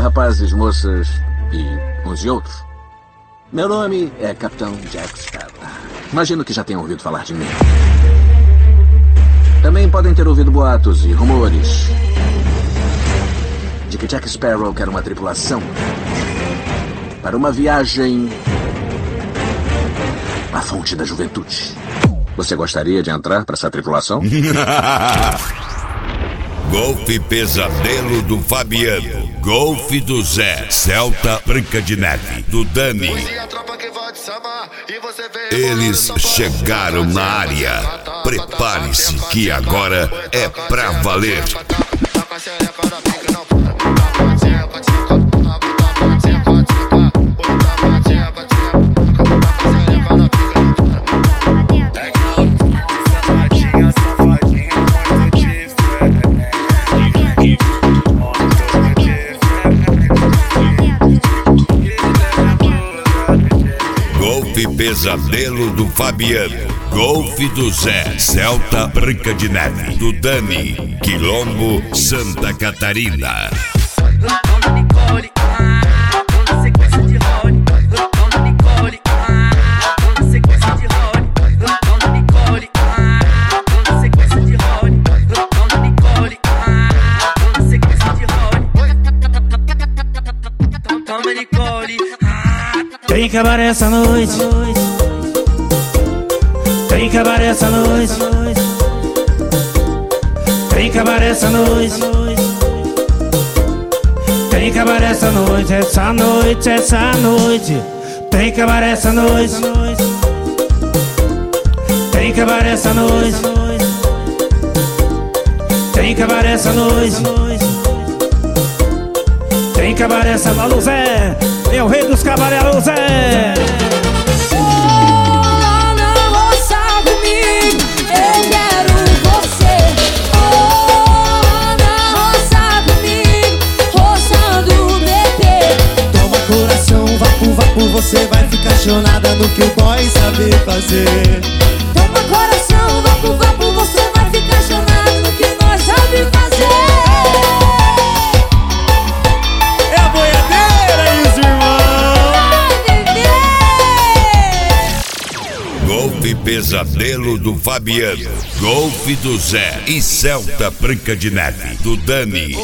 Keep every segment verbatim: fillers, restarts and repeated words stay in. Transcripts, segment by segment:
rapazes, moças e uns e outros. Meu nome é Capitão Jack Sparrow. Imagino que já tenham ouvido falar de mim. Também podem ter ouvido boatos e rumores de que Jack Sparrow quer uma tripulação para uma viagem à fonte da juventude. Você gostaria de entrar para essa tripulação? Golfe Pesadelo do Fabiano, Golfe do Zé, Celta Branca de Neve, do Dani. Eles chegaram na área. Prepare-se que agora é pra valer. Golfe Pesadelo do Fabiano, Golfe do Zé, Celta Branca de Neve, do Dani, Quilombo, Santa Catarina. Tem cabaré essa noite, tem cabaré essa noite, tem cabaré essa noite, tem cabaré essa noite, essa noite, essa noite, tem cabaré essa noite, tem cabaré essa noite, tem cabaré essa noite, tem cabaré essa noite. Alô Zé, é o rei dos cabaré, alô Zé. Você vai ficar chonada no que o boy sabe fazer. Toma coração, vapo, vapo, você vai ficar chonada no que nós sabe fazer. É a boiadeira e os irmãos. Golfe Pesadelo do Fabiano, Golfe do Zé e Celta Branca de Neve, do Dani.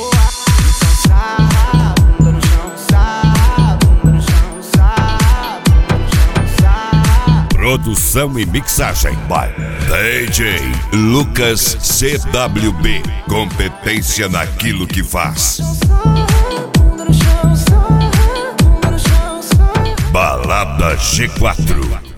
Produção e mixagem by D J Lucas C W B. Competência naquilo que faz. Balada G quatro.